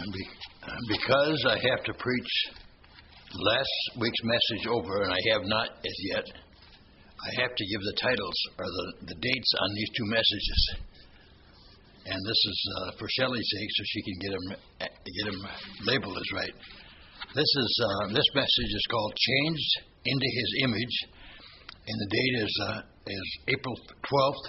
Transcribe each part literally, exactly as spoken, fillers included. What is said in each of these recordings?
be, because I have to preach last week's message over, and I have not as yet, I have to give the titles or the, the dates on these two messages. And this is uh, for Shelley's sake, so she can get them get them labeled as right. This is uh, this message is called "Changed into His Image," and the date is uh, is April twelfth.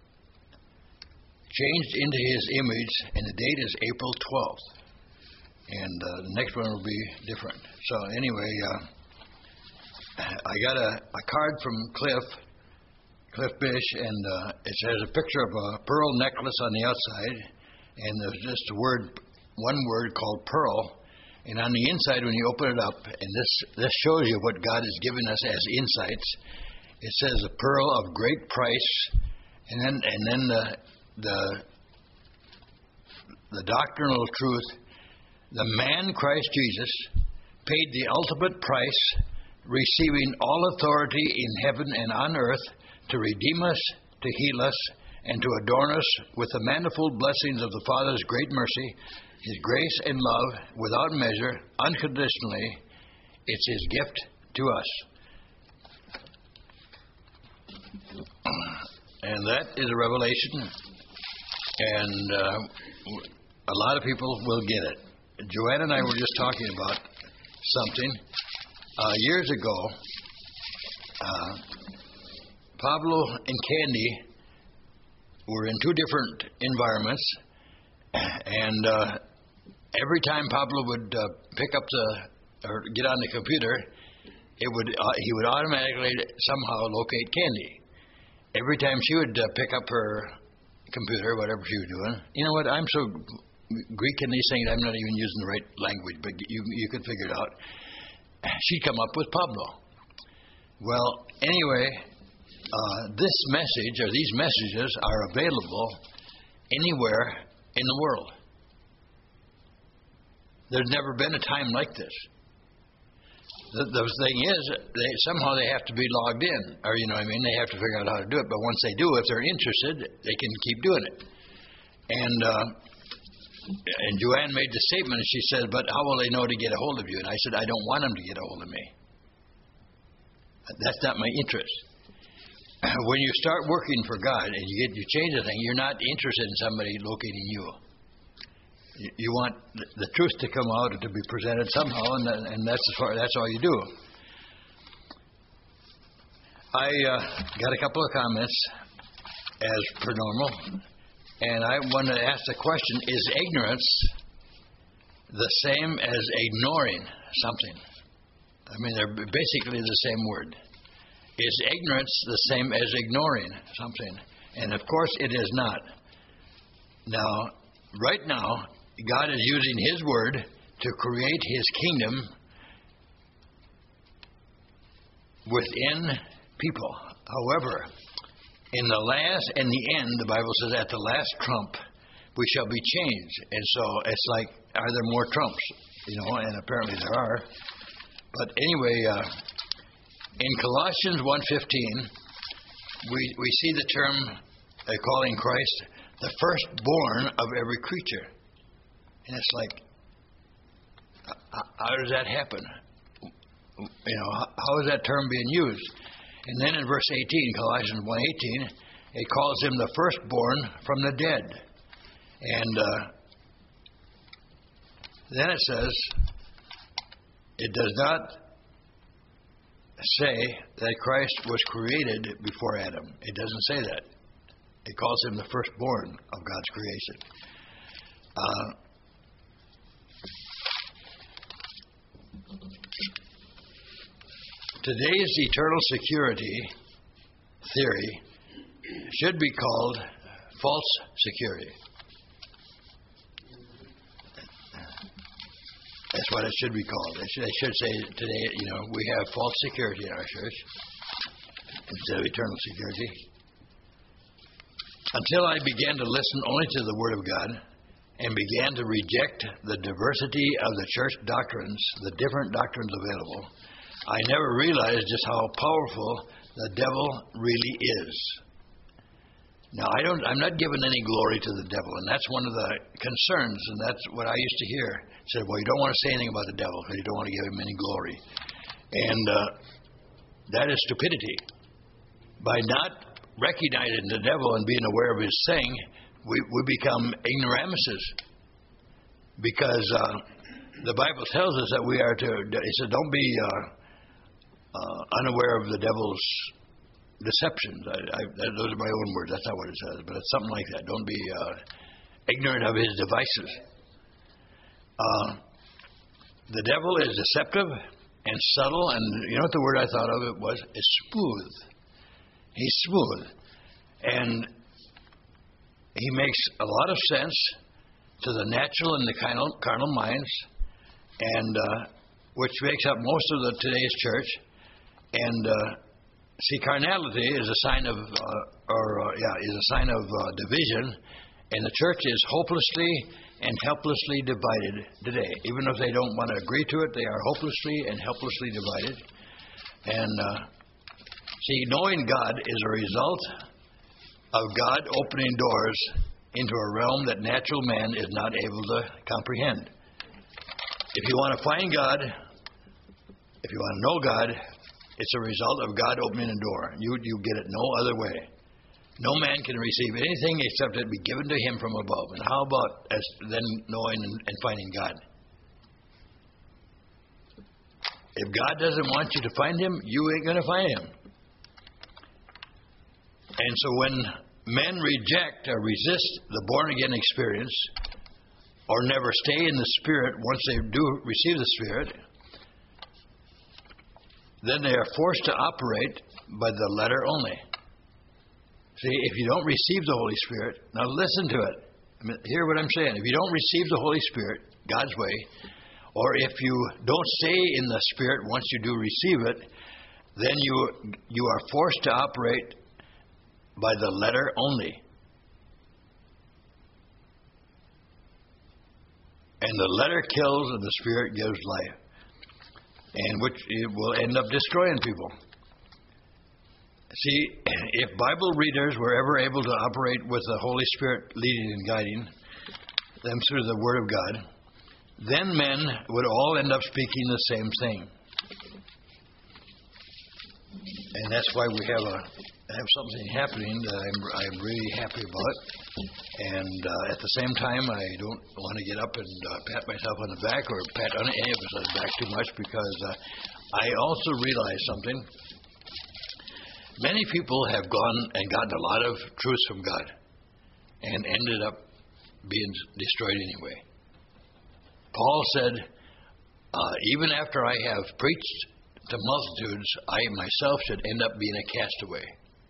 Changed into His image, and the date is April twelfth. And uh, the next one will be different. So anyway, uh, I got a, a card from Cliff, Cliff Bish, and uh, it has a picture of a pearl necklace on the outside, and there's just a word, one word called pearl. And on the inside, when you open it up, and this this shows you what God has given us as insights. It says a pearl of great price, and then and then the the the doctrinal truth. The man Christ Jesus paid the ultimate price, receiving all authority in heaven and on earth to redeem us, to heal us, and to adorn us with the manifold blessings of the Father's great mercy, His grace and love without measure, unconditionally. It's His gift to us. And that is a revelation, and uh, a lot of people will get it. Joanne and I were just talking about something. Uh, years ago, uh, Pablo and Candy were in two different environments, and uh, every time Pablo would uh, pick up the or get on the computer, it would uh, he would automatically somehow locate Candy. Every time she would uh, pick up her computer, whatever she was doing, you know what? I'm so Greek in these things, I'm not even using the right language, but you you can figure it out. She'd come up with Pablo. Well, anyway, uh, this message or these messages are available anywhere in the world. There's never been a time like this. The, the thing is, they, somehow they have to be logged in, or you know what I mean, they have to figure out how to do it. But once they do, if they're interested, they can keep doing it. And uh, and Joanne made the statement, and she said, "But how will they know to get a hold of you?" And I said, "I don't want them to get a hold of me. That's not my interest." When you start working for God and you get you change a thing, you're not interested in somebody locating you. You, you want the, the truth to come out and to be presented somehow, and, that, and that's as far, that's all you do. I uh, got a couple of comments, as per normal, and I want to ask the question: is ignorance the same as ignoring something? I mean, they're basically the same word. Is ignorance the same as ignoring something? And of course it is not. Now, right now, God is using His Word to create His kingdom within people. However, in the last and the end, the Bible says, at the last trump, we shall be changed. And so it's like, are there more trumps? You know, and apparently there are. But anyway, uh, in Colossians one fifteen, we, we see the term uh, calling Christ the firstborn of every creature. And it's like, how does that happen? You know, how is that term being used? And then in verse eighteen, Colossians one eighteen, it calls Him the firstborn from the dead. And uh, then it says, it does not say that Christ was created before Adam. It doesn't say that. It calls Him the firstborn of God's creation. Uh, today's eternal security theory should be called false security. That's what it should be called. They should, they should say today, you know, we have false security in our church instead of eternal security. Until I began to listen only to the Word of God and began to reject the diversity of the church doctrines, the different doctrines available, I never realized just how powerful the devil really is. Now, I don't, I'm not giving any glory to the devil, and that's one of the concerns, and that's what I used to hear. It said, well, you don't want to say anything about the devil because you don't want to give him any glory. And uh, that is stupidity. By not recognizing the devil and being aware of his thing, we, we become ignoramuses. Because uh, the Bible tells us that we are to, it said, don't be uh, uh, unaware of the devil's deceptions. I, I, those are my own words. That's not what it says, but it's something like that. Don't be uh, ignorant of his devices. Uh, the devil is deceptive and subtle, and you know what the word I thought of it was? It's smooth. He's smooth. And he makes a lot of sense to the natural and the carnal, carnal minds, and uh, which makes up most of the today's church. And uh, see, carnality is a sign of, uh, or uh, yeah, is a sign of uh, division, and the church is hopelessly and helplessly divided today. Even if they don't want to agree to it, they are hopelessly and helplessly divided. And uh, see, knowing God is a result of God opening doors into a realm that natural man is not able to comprehend. If you want to find God, if you want to know God, it's a result of God opening a door. You you get it no other way. No man can receive anything except it be given to him from above. And how about as then knowing and, and finding God? If God doesn't want you to find him, you ain't going to find him. And so when men reject or resist the born-again experience or never stay in the Spirit once they do receive the Spirit, then they are forced to operate by the letter only. See, if you don't receive the Holy Spirit, now listen to it. I mean, hear what I'm saying. If you don't receive the Holy Spirit, God's way, or if you don't stay in the Spirit once you do receive it, then you you are forced to operate by the letter only. And the letter kills and the Spirit gives life. And which it will end up destroying people. See, if Bible readers were ever able to operate with the Holy Spirit leading and guiding them through the Word of God, then men would all end up speaking the same thing. And that's why we have a have something happening that I'm I'm really happy about. And uh, at the same time, I don't want to get up and uh, pat myself on the back or pat on any of us on the back too much, because uh, I also realize something. Many people have gone and gotten a lot of truths from God and ended up being destroyed anyway. Paul said, uh, even after I have preached to multitudes, I myself should end up being a castaway.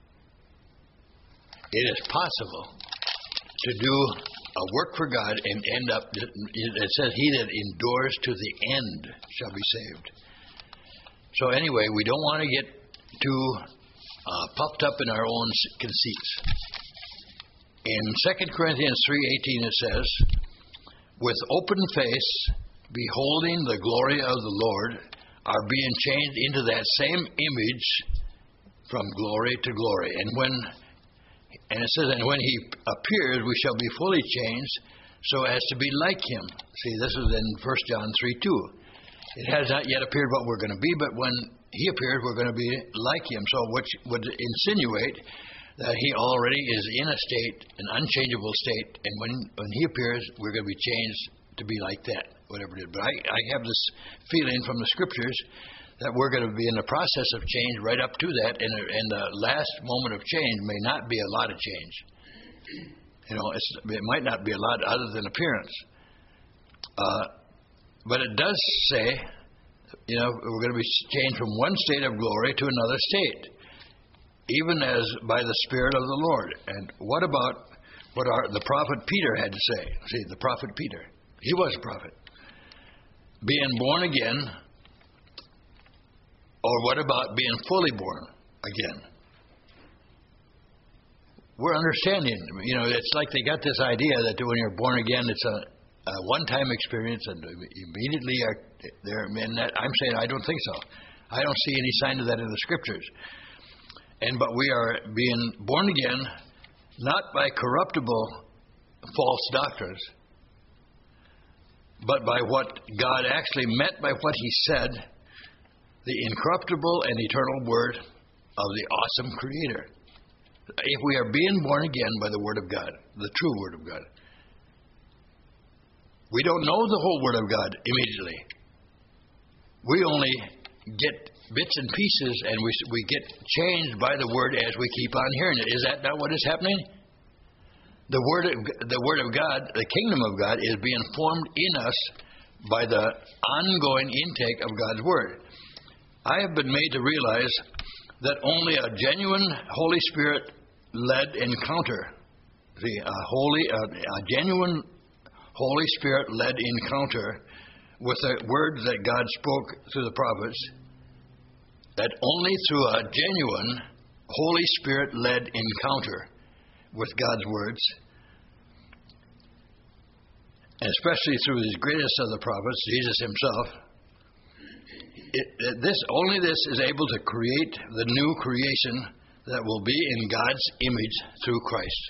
It is possible to do a work for God and end up, it says, he that endures to the end shall be saved. So anyway, we don't want to get too uh, puffed up in our own conceits. In Second Corinthians three eighteen it says, with open face, beholding the glory of the Lord, are being changed into that same image from glory to glory. And when And it says, and when he appears, we shall be fully changed so as to be like him. See, this is in First John three two. It has not yet appeared what we're going to be, but when he appears, we're going to be like him. So which would insinuate that he already is in a state, an unchangeable state, and when, when he appears, we're going to be changed to be like that, whatever it is. But I, I have this feeling from the Scriptures that we're going to be in the process of change right up to that, and, and the last moment of change may not be a lot of change. You know, it's, it might not be a lot other than appearance. Uh, but it does say, you know, we're going to be changed from one state of glory to another state, even as by the Spirit of the Lord. And what about what our, the prophet Peter had to say? See, the prophet Peter, he was a prophet. Being born again. Or what about being fully born again? We're understanding. You know, it's like they got this idea that when you're born again, it's a, a one-time experience, and immediately are there. And that, I'm saying I don't think so. I don't see any sign of that in the Scriptures. And but we are being born again not by corruptible false doctrines, but by what God actually meant by what he said, the incorruptible and eternal word of the awesome Creator. If we are being born again by the Word of God, the true Word of God, we don't know the whole Word of God immediately. We only get bits and pieces, and we we get changed by the Word as we keep on hearing it. Is that not what is happening? The Word of, the Word of God, the kingdom of God, is being formed in us by the ongoing intake of God's Word. I have been made to realize that only a genuine Holy Spirit-led encounter, see, a holy, a, a genuine Holy Spirit-led encounter with the words that God spoke through the prophets, that only through a genuine Holy Spirit-led encounter with God's words, and especially through the greatest of the prophets, Jesus himself, it, it, this only this is able to create the new creation that will be in God's image through Christ.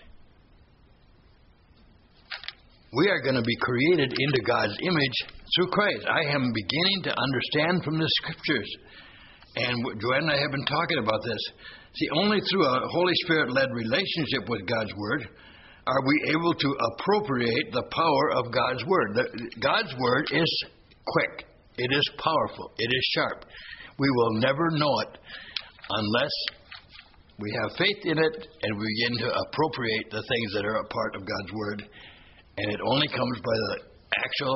We are going to be created into God's image through Christ. I am beginning to understand from the Scriptures, and Joanne and I have been talking about this. See, only through a Holy Spirit-led relationship with God's Word are we able to appropriate the power of God's Word. The, God's Word is quick. It is powerful. It is sharp. We will never know it unless we have faith in it and we begin to appropriate the things that are a part of God's Word. And it only comes by the actual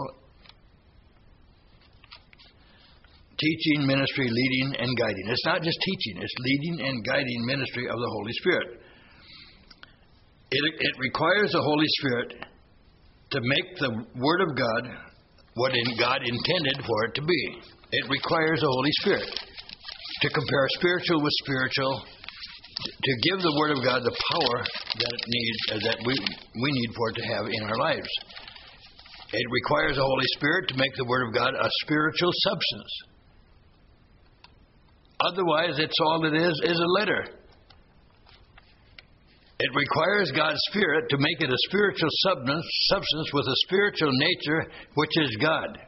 teaching, ministry, leading, and guiding. It's not just teaching. It's leading and guiding ministry of the Holy Spirit. It, it requires the Holy Spirit to make the Word of God what in God intended for it to be. It requires the Holy Spirit to compare spiritual with spiritual, to give the Word of God the power that it needs, uh, that we we need for it to have in our lives. It requires the Holy Spirit to make the Word of God a spiritual substance. Otherwise, it's all it is is a letter. It requires God's Spirit to make it a spiritual substance, substance with a spiritual nature, which is God.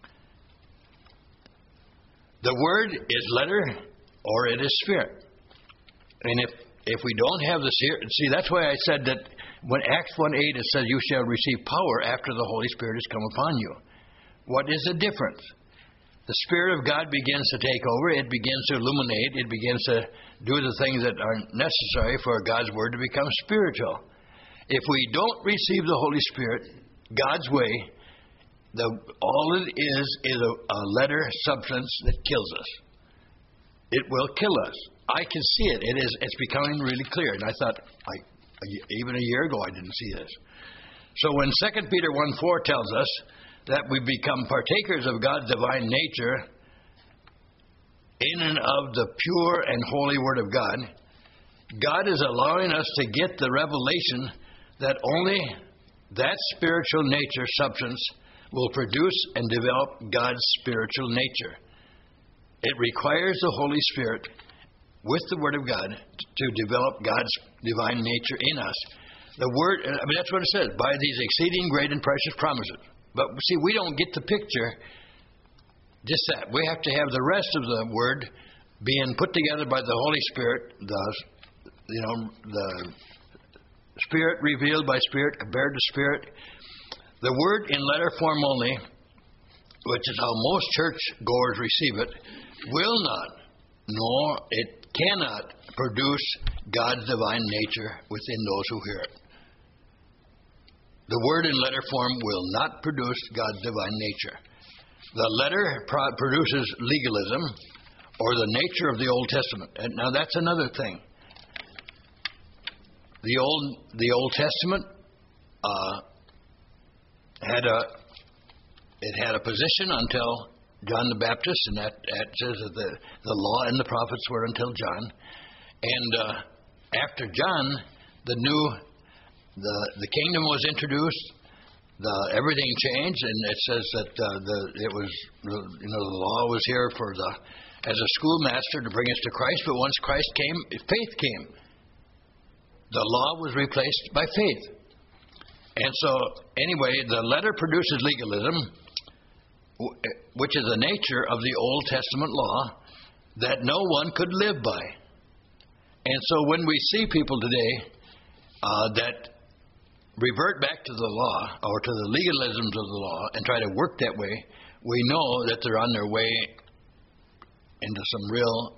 The Word is letter or it is spirit. And if if we don't have the Spirit, see, that's why I said that when Acts one eight, it says, you shall receive power after the Holy Spirit has come upon you. What is the difference? The Spirit of God begins to take over. It begins to illuminate. It begins to do the things that are necessary for God's Word to become spiritual. If we don't receive the Holy Spirit God's way, the, all it is is a, a letter substance that kills us. It will kill us. I can see it. It is. It's becoming really clear. And I thought, I, even a year ago, I didn't see this. So when Second Peter one four tells us that we become partakers of God's divine nature in and of the pure and holy Word of God, God is allowing us to get the revelation that only that spiritual nature substance will produce and develop God's spiritual nature. It requires the Holy Spirit with the Word of God to develop God's divine nature in us. The Word, I mean, that's what it says, by these exceeding great and precious promises. But see, we don't get the picture just that. We have to have the rest of the Word being put together by the Holy Spirit, the, you know, the Spirit revealed by Spirit, compared to Spirit. The Word in letter form only, which is how most church goers receive it, will not, nor it cannot produce God's divine nature within those who hear it. The Word in letter form will not produce God's divine nature. The letter pro- produces legalism or the nature of the Old Testament. And now that's another thing. The Old the Old Testament uh, had a it had a position until John the Baptist, and that, that says that the, the law and the prophets were until John. And uh, after John, the new the the kingdom was introduced. The everything changed, and it says that uh, the it was you know the law was here for the as a schoolmaster to bring us to Christ. But once Christ came, faith came. The law was replaced by faith. And so, anyway, the letter produces legalism, which is the nature of the Old Testament law that no one could live by. And so when we see people today uh, that revert back to the law or to the legalisms of the law and try to work that way, we know that they're on their way into some real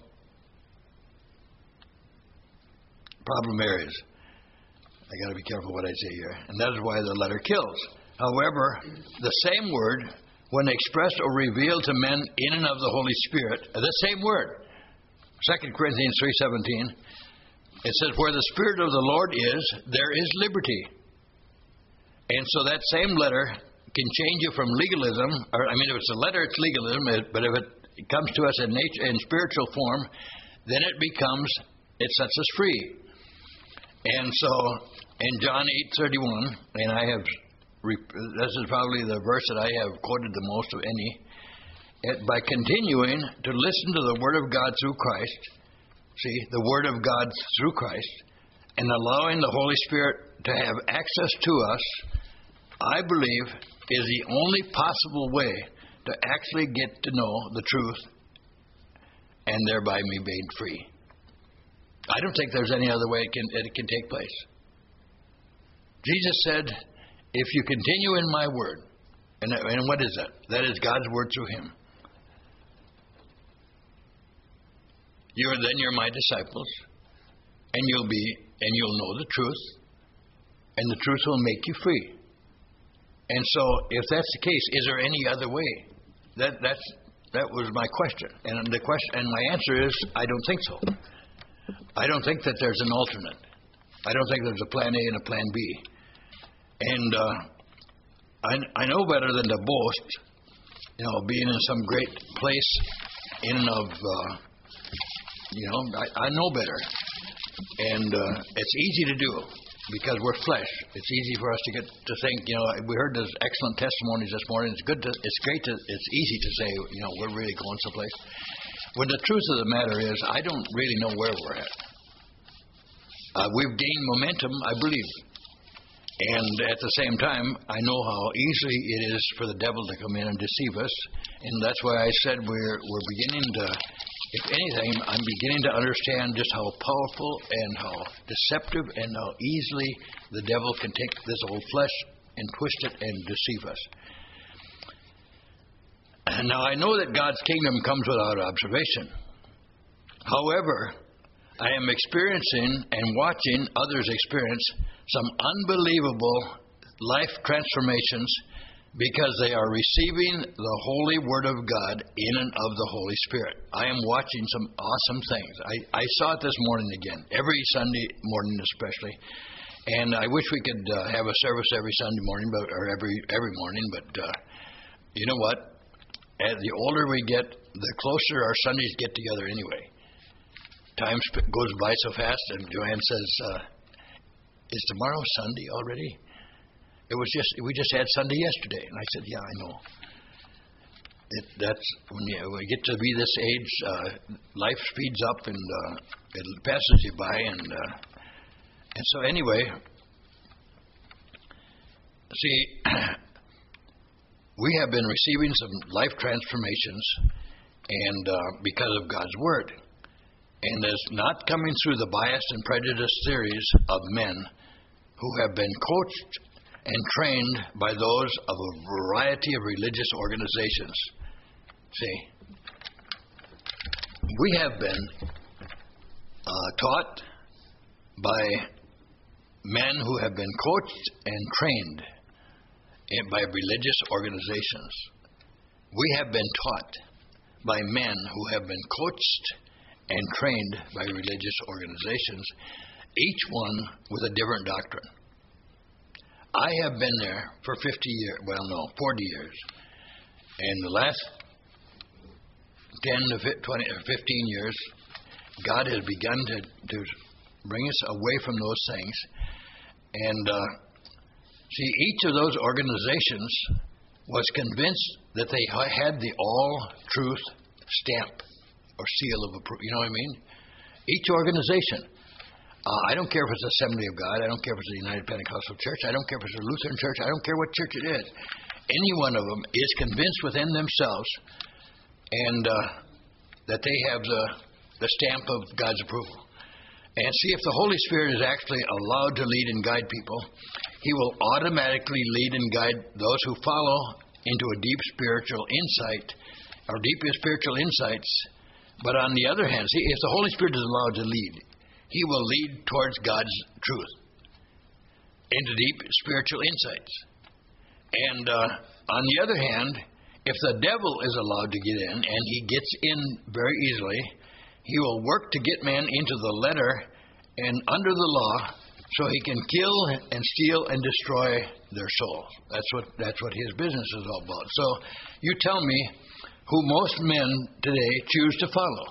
problem areas. I got to be careful what I say here. And that is why the letter kills. However, the same word, when expressed or revealed to men in and of the Holy Spirit, the same word, Second Corinthians three seventeen, it says, where the Spirit of the Lord is, there is liberty. And so that same letter can change you from legalism, or I mean, if it's a letter, it's legalism, but if it comes to us in nature, in spiritual form, then it becomes, it sets us free. And so, in John eight thirty-one, and I have, this is probably the verse that I have quoted the most of any, it, by continuing to listen to the Word of God through Christ, see, the Word of God through Christ, and allowing the Holy Spirit to have access to us, I believe, is the only possible way to actually get to know the truth and thereby be made free. I don't think there's any other way it can, it can take place. Jesus said, if you continue in my word, and, and what is that? That is God's word through him. You're, then you're my disciples, and you'll be, and you'll know the truth, and the truth will make you free. And so, if that's the case, is there any other way? That that's that was my question, and the question, and my answer is, I don't think so. I don't think that there's an alternate. I don't think there's a plan A and a plan B. And uh, I I know better than to boast, you know, being in some great place in and of, uh, you know, I, I know better, and uh, it's easy to do. Because we're flesh, it's easy for us to get to think. You know, we heard those excellent testimonies this morning. It's good to, it's great to, it's easy to say, you know, we're really going someplace. When the truth of the matter is, I don't really know where we're at. Uh, we've gained momentum, I believe, and at the same time, I know how easily it is for the devil to come in and deceive us, and that's why I said we're we're beginning to. If anything, I'm beginning to understand just how powerful and how deceptive and how easily the devil can take this old flesh and twist it and deceive us. And now, I know that God's kingdom comes without observation. However, I am experiencing and watching others experience some unbelievable life transformations because they are receiving the holy word of God in and of the Holy Spirit. I am watching some awesome things. I, I saw it this morning again, every Sunday morning especially. And I wish we could uh, have a service every Sunday morning, but or every every morning. But uh, you know what? As the older we get, the closer our Sundays get together anyway. Time sp- goes by so fast, and Joanne says, uh, is tomorrow Sunday already? It was just, we just had Sunday yesterday. And I said, yeah, I know. It, that's, when you, when you get to be this age, uh, life speeds up and uh, it passes you by. And uh, and so anyway, see, we have been receiving some life transformations and uh, because of God's Word. And it's not coming through the biased and prejudiced theories of men who have been coached and trained by those of a variety of religious organizations. See, we have been uh, taught by men who have been coached and trained in, by religious organizations. We have been taught by men who have been coached and trained by religious organizations, each one with a different doctrine. I have been there for fifty years, well, no, forty years. And the last ten to twenty or fifteen years, God has begun to, to bring us away from those things. And uh, see, each of those organizations was convinced that they had the all-truth stamp or seal of approval. You know what I mean? Each organization. Uh, I don't care if it's Assembly of God. I don't care if it's the United Pentecostal Church. I don't care if it's a Lutheran church. I don't care what church it is. Any one of them is convinced within themselves and uh, that they have the, the stamp of God's approval. And see, if the Holy Spirit is actually allowed to lead and guide people, He will automatically lead and guide those who follow into a deep spiritual insight or deep spiritual insights. But on the other hand, see, if the Holy Spirit is allowed to lead, He will lead towards God's truth into deep spiritual insights. And uh, on the other hand, if the devil is allowed to get in, and he gets in very easily, he will work to get man into the letter and under the law, so he can kill and steal and destroy their souls. That's what that's what his business is all about. So you tell me who most men today choose to follow.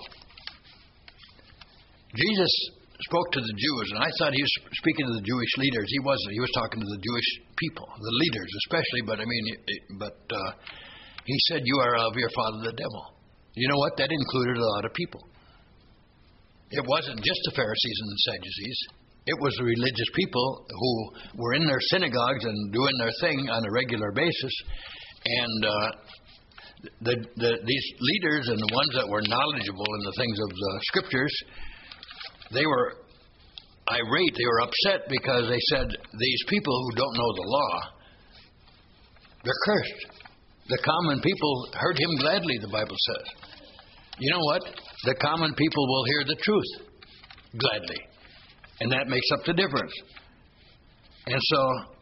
Jesus spoke to the Jews, and I thought he was speaking to the Jewish leaders. He wasn't. He was talking to the Jewish people, the leaders especially. But I mean, it, but uh, he said, "You are of your father the devil." You know what? That included a lot of people. It wasn't just the Pharisees and the Sadducees. It was the religious people who were in their synagogues and doing their thing on a regular basis. And uh, the, the, these leaders and the ones that were knowledgeable in the things of the Scriptures, they were irate. They were upset because they said, these people who don't know the law, they're cursed. The common people heard him gladly, the Bible says. You know what? The common people will hear the truth gladly. And that makes up the difference. And so,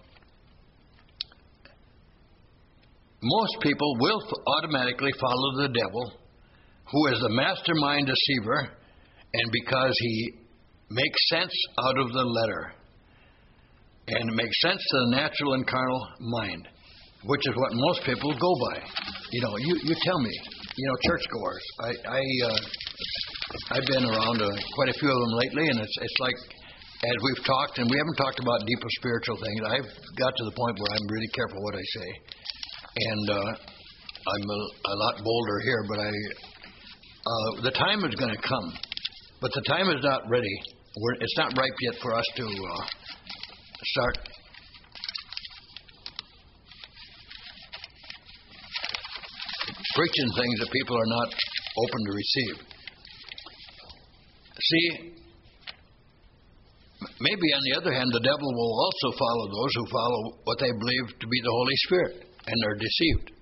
most people will automatically follow the devil, who is the mastermind deceiver, and because he makes sense out of the letter, and it makes sense to the natural and carnal mind, which is what most people go by. You know, you, you tell me, you know, churchgoers. I, I, uh, I've been around uh, quite a few of them lately, and it's it's like, as we've talked, and we haven't talked about deeper spiritual things, I've got to the point where I'm really careful what I say. And uh, I'm a, a lot bolder here, but I, uh, the time is going to come. But the time is not ready. We're, it's not ripe yet for us to uh, start preaching things that people are not open to receive. See, maybe on the other hand, the devil will also follow those who follow what they believe to be the Holy Spirit, and they're deceived.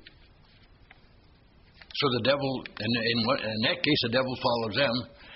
So the devil, in, in, in that case, the devil follows them,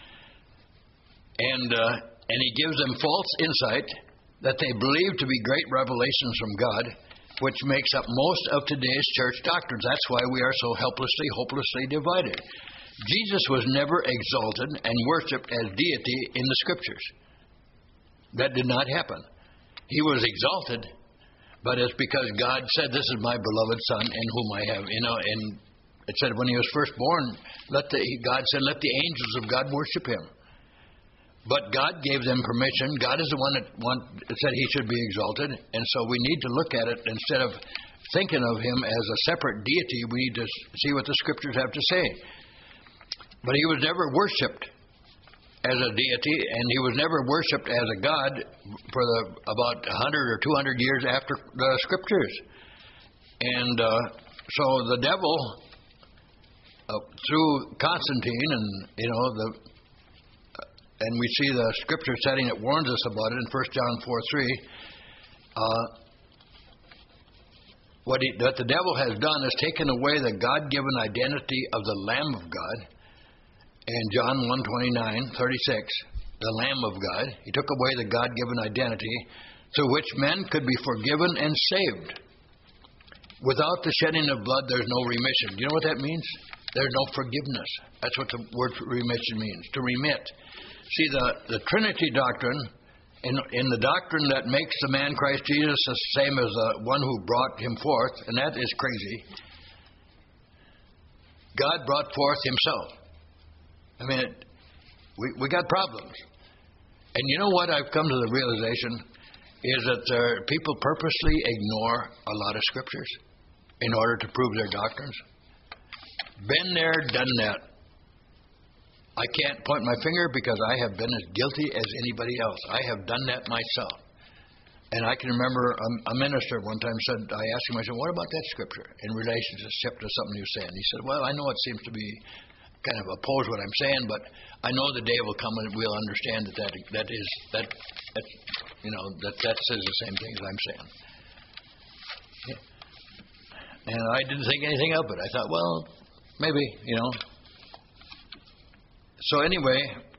and uh, and he gives them false insight that they believe to be great revelations from God, which makes up most of today's church doctrines. That's why we are so helplessly, hopelessly divided. Jesus was never exalted and worshipped as deity in the Scriptures. That did not happen. He was exalted, but it's because God said, "This is my beloved Son, in whom I have," you know, and it said when he was first born, let the, God said, "Let the angels of God worship him." But God gave them permission. God is the one that want, said he should be exalted, and so we need to look at it instead of thinking of him as a separate deity. We need to see what the Scriptures have to say. But he was never worshipped as a deity, and he was never worshipped as a god for the, about one hundred or two hundred years after the Scriptures. And uh, so the devil, uh, through Constantine, and you know the, uh, and we see the Scripture setting that warns us about it in First John four three. Uh, what, he, what the devil has done is taken away the God-given identity of the Lamb of God. In John one twenty-nine, thirty-six, the Lamb of God, he took away the God-given identity through which men could be forgiven and saved. Without the shedding of blood, there's no remission. Do you know what that means? There's no forgiveness. That's what the word remission means, to remit. See, the, the Trinity doctrine, in, in the doctrine that makes the man Christ Jesus the same as the one who brought him forth, and that is crazy, God brought forth himself. I mean, it, we we got problems. And you know what I've come to the realization is that there, people purposely ignore a lot of Scriptures in order to prove their doctrines. Been there, done that. I can't point my finger because I have been as guilty as anybody else. I have done that myself. And I can remember a, a minister one time said, I asked him, I said, what about that scripture in relationship to something you're saying? He said, well, I know it seems to be kind of oppose what I'm saying, but I know the day will come when we'll understand that that, that is, that, that, you know, that that says the same thing as I'm saying. Yeah. And I didn't think anything of it. I thought, well, maybe, you know. So anyway,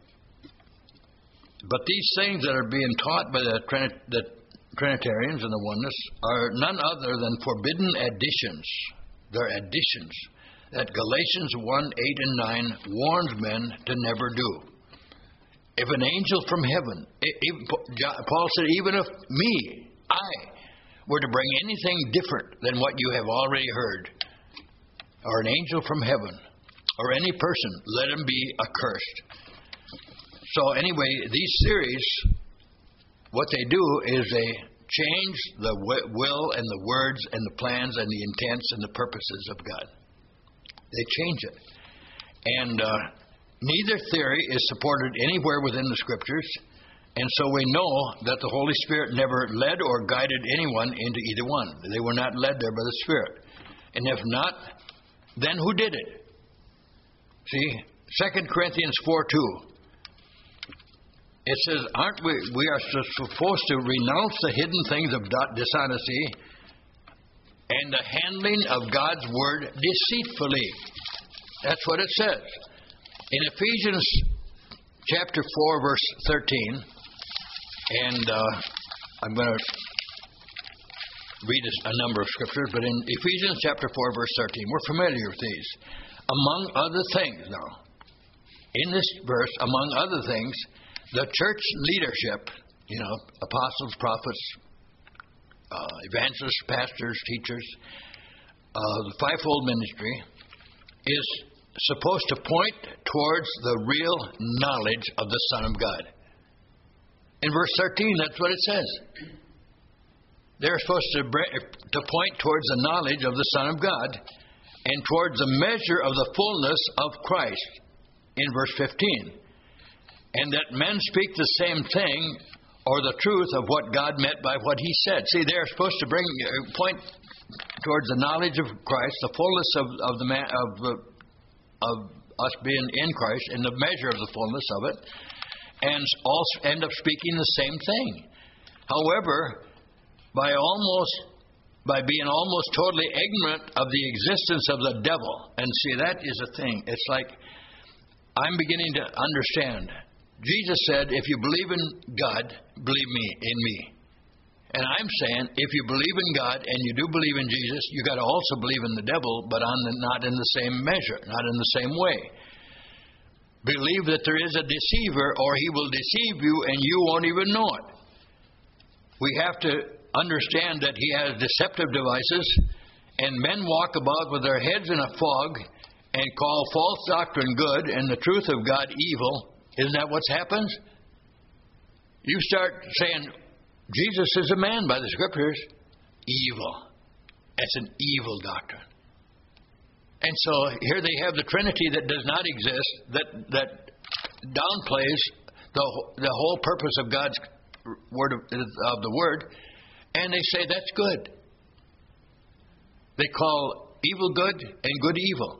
but these things that are being taught by the, Trinit- the Trinitarians and the oneness are none other than forbidden additions. They're additions that Galatians one, eight and nine warns men to never do. If an angel from heaven, even, Paul said, even if me, I, were to bring anything different than what you have already heard, or an angel from heaven, or any person, let him be accursed. So anyway, these theories, what they do is they change the will and the words and the plans and the intents and the purposes of God. They change it. And uh, neither theory is supported anywhere within the Scriptures, and so we know that the Holy Spirit never led or guided anyone into either one. They were not led there by the Spirit. And if not, then who did it? See, Second Corinthians four two. It says, aren't we, we are supposed to renounce the hidden things of dishonesty and the handling of God's word deceitfully. That's what it says. In Ephesians chapter four, verse thirteen, and uh, I'm going to read a number of scriptures, but in Ephesians chapter four, verse thirteen, we're familiar with these. Among other things, now, in this verse, among other things, the church leadership, you know, apostles, prophets, uh, evangelists, pastors, teachers, uh, the fivefold ministry, is supposed to point towards the real knowledge of the Son of God. In verse thirteen, that's what it says. They're supposed to, to point towards the knowledge of the Son of God and towards the measure of the fullness of Christ in verse fifteen. And that men speak the same thing or the truth of what God meant by what He said. See, they're supposed to bring point towards the knowledge of Christ, the fullness of, of the man, of, of us being in Christ, and the measure of the fullness of it, and also end up speaking the same thing. However, by almost by being almost totally ignorant of the existence of the devil, and see, that is a thing. It's like I'm beginning to understand. Jesus said, if you believe in God, believe me, in me. And I'm saying, if you believe in God and you do believe in Jesus, you got to also believe in the devil, but on the, not in the same measure, not in the same way. Believe that there is a deceiver, or he will deceive you and you won't even know it. We have to understand that he has deceptive devices, and men walk about with their heads in a fog and call false doctrine good and the truth of God evil. Isn't that what's happened? You start saying, Jesus is a man by the Scriptures. Evil. That's an evil doctrine. And so here they have the Trinity that does not exist, that that downplays the the whole purpose of God's word of, of the Word, and they say that's good. They call evil good and good evil.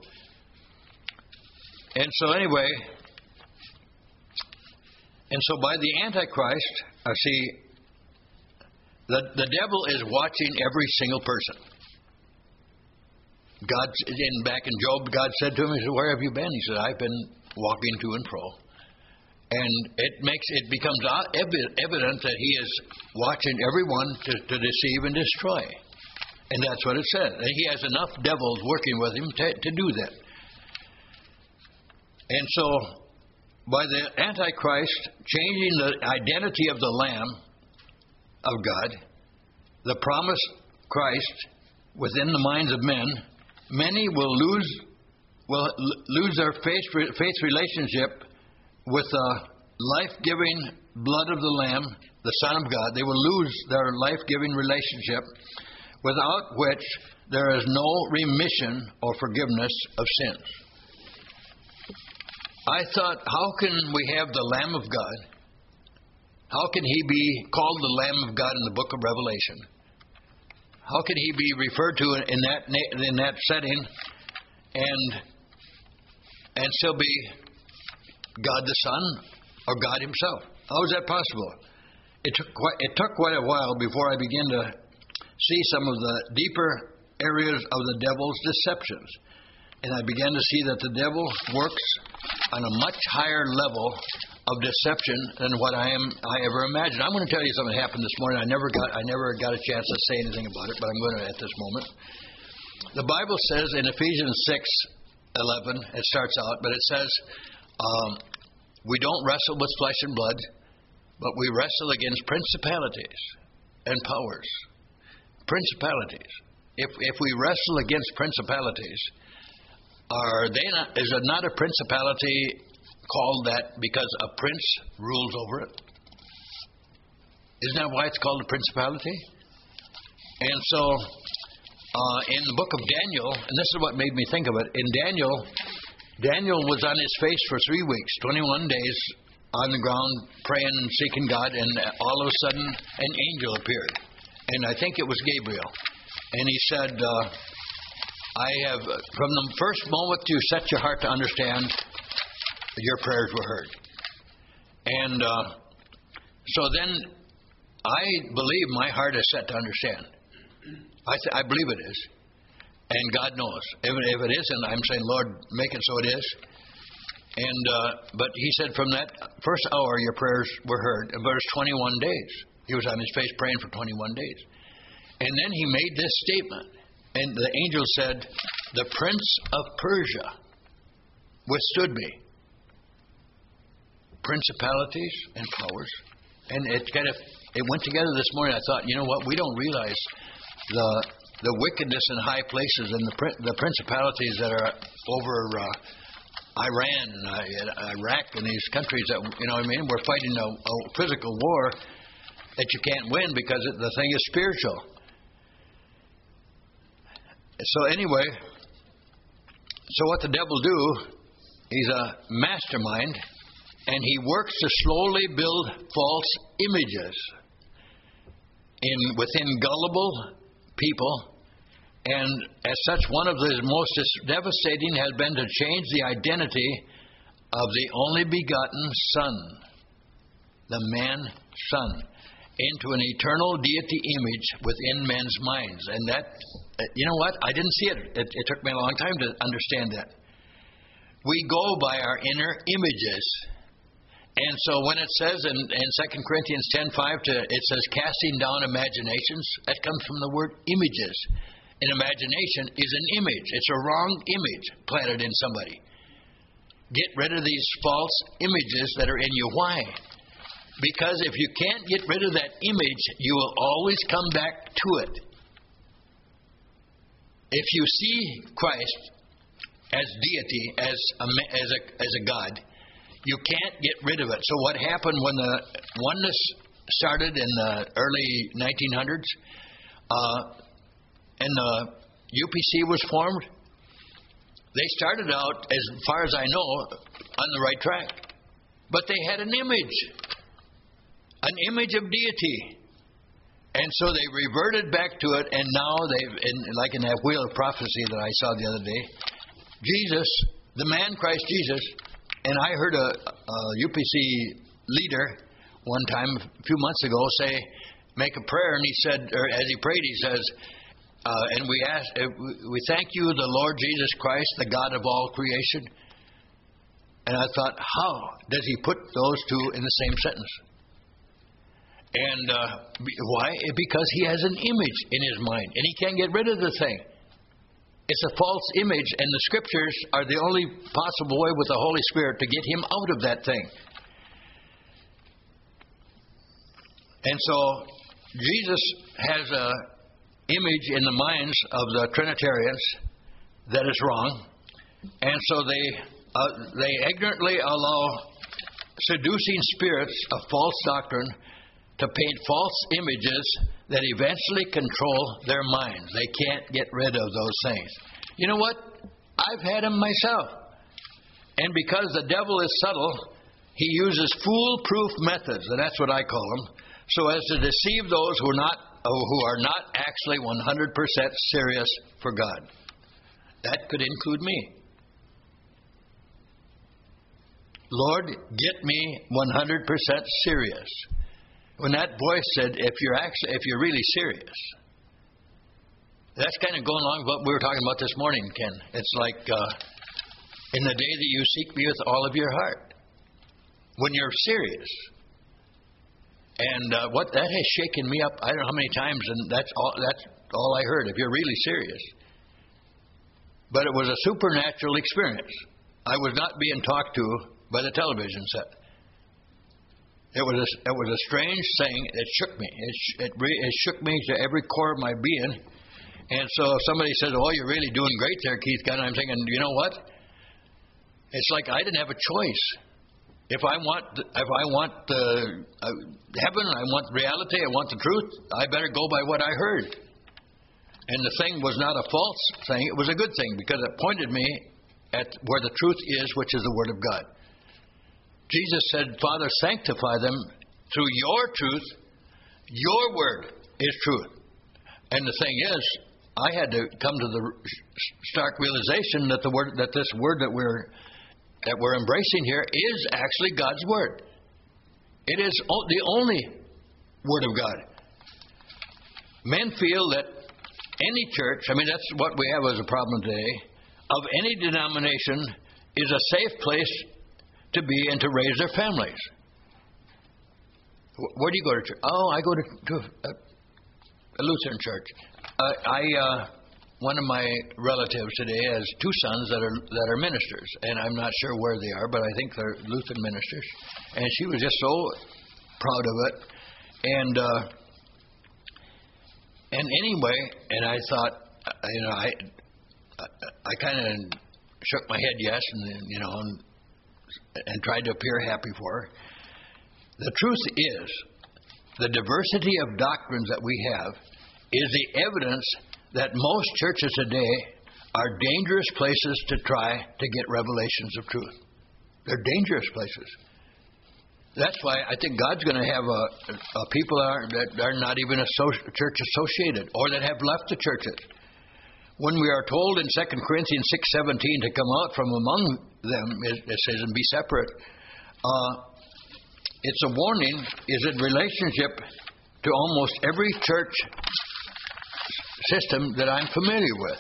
And so anyway, and so by the Antichrist, I see the the devil is watching every single person. God, in back in Job, God said to him, he said, where have you been? He said, I've been walking to and fro. And it makes it becomes evident that he is watching everyone to, to deceive and destroy. And that's what it says. And he has enough devils working with him to, to do that. And so, by the Antichrist changing the identity of the Lamb of God, the promised Christ within the minds of men, many will lose will lose their faith faith relationship with the life-giving blood of the Lamb, the Son of God. They will lose their life-giving relationship, without which there is no remission or forgiveness of sins. I thought, how can we have the Lamb of God? How can he be called the Lamb of God in the book of Revelation? How can he be referred to in that in that setting and and still be God the Son or God himself? How is that possible? It took quite, it took quite a while before I began to see some of the deeper areas of the devil's deceptions. And I began to see that the devil works on a much higher level of deception than what I am I ever imagined. I'm going to tell you something happened this morning. I never got I never got a chance to say anything about it, but I'm going to at this moment. The Bible says in Ephesians six eleven, it starts out, but it says, um, we don't wrestle with flesh and blood, but we wrestle against principalities and powers. Principalities. If if we wrestle against principalities, are they not? Is it not a principality called that because a prince rules over it? Isn't that why it's called a principality? And so, uh, in the book of Daniel, and this is what made me think of it. In Daniel, Daniel was on his face for three weeks, twenty-one days on the ground praying and seeking God, and all of a sudden an angel appeared, and I think it was Gabriel, and he said, Uh, I have, from the first moment you set your heart to understand, your prayers were heard. And uh, so then I believe my heart is set to understand. I, th- I believe it is. And God knows. If, if it isn't, I'm saying, Lord, make it so it is. And uh, but he said from that first hour your prayers were heard. In verse twenty-one days. He was on his face praying for twenty-one days. And then he made this statement. And the angel said, the prince of Persia withstood me. Principalities and powers. And it kind of, it went together this morning. I thought, you know what, we don't realize the the wickedness in high places and the the principalities that are over uh, Iran and uh, Iraq and these countries that, you know what I mean, we're fighting a, a physical war that you can't win because it, the thing is spiritual. So anyway, so what the devil do, he's a mastermind, and he works to slowly build false images in within gullible people, and as such, one of the most devastating has been to change the identity of the only begotten Son, the man Son, into an eternal deity image within men's minds. And that, you know what? I didn't see it. It, it took me a long time to understand that. We go by our inner images. And so when it says in, in Second Corinthians ten five, to, it says casting down imaginations, that comes from the word images. An imagination is an image. It's a wrong image planted in somebody. Get rid of these false images that are in you. Why? Because if you can't get rid of that image, you will always come back to it. If you see Christ as deity, as a, as a, as a God, you can't get rid of it. So what happened when the oneness started in the early nineteen hundreds, uh, and the U P C was formed, they started out, as far as I know, on the right track. But they had an image. An image of deity. And so they reverted back to it, and now they've, in, like in that wheel of prophecy that I saw the other day, Jesus, the man Christ Jesus, and I heard a, a U P C leader one time, a few months ago, say, make a prayer, and he said, or as he prayed, he says, uh, and we ask, uh, we thank you, the Lord Jesus Christ, the God of all creation. And I thought, how does he put those two in the same sentence? And uh, why? Because he has an image in his mind, and he can't get rid of the thing. It's a false image, and the Scriptures are the only possible way with the Holy Spirit to get him out of that thing. And so Jesus has an image in the minds of the Trinitarians that is wrong, and so they uh, they ignorantly allow seducing spirits of false doctrine to paint false images that eventually control their minds. They can't get rid of those things. You know what? I've had them myself. And because the devil is subtle, he uses foolproof methods, and that's what I call them, so as to deceive those who are not who are not actually one hundred percent serious for God. That could include me. Lord, get me one hundred percent serious. When that voice said, if you're actually, if you're really serious, that's kind of going along with what we were talking about this morning, Ken. It's like, uh, in the day that you seek me with all of your heart. When you're serious. And uh, what that has shaken me up, I don't know how many times, and that's all, that's all I heard, if you're really serious. But it was a supernatural experience. I was not being talked to by the television set. It was a, it was a strange thing. It shook me. It, it, re, it shook me to every core of my being. And so if somebody says, oh, you're really doing great there, Keith Gunn, I'm thinking, you know what? It's like I didn't have a choice. If I want, if I want uh, uh, heaven, I want reality, I want the truth, I better go by what I heard. And the thing was not a false thing; it was a good thing because it pointed me at where the truth is, which is the Word of God. Jesus said, "Father, sanctify them through your truth. Your word is truth." And the thing is, I had to come to the stark realization that the word, that this word that we're that we're embracing here is actually God's Word. It is the only Word of God. Men feel that any church, I mean, that's what we have as a problem today, of any denomination is a safe place to be and to raise their families. Where do you go to church? Oh, I go to, to a, a Lutheran church. Uh, I... Uh, One of my relatives today has two sons that are that are ministers, and I'm not sure where they are, but I think they're Lutheran ministers. And she was just so proud of it. And uh, and anyway, and I thought, you know, I I, I kind of shook my head yes, and you know, and, and tried to appear happy for her. The truth is, the diversity of doctrines that we have is the evidence that most churches today are dangerous places to try to get revelations of truth. They're dangerous places. That's why I think God's going to have a, a people that are, that are not even a church associated or that have left the churches. When we are told in Second Corinthians six seventeen to come out from among them, it says, and be separate, uh, it's a warning, is in relationship to almost every church system that I'm familiar with.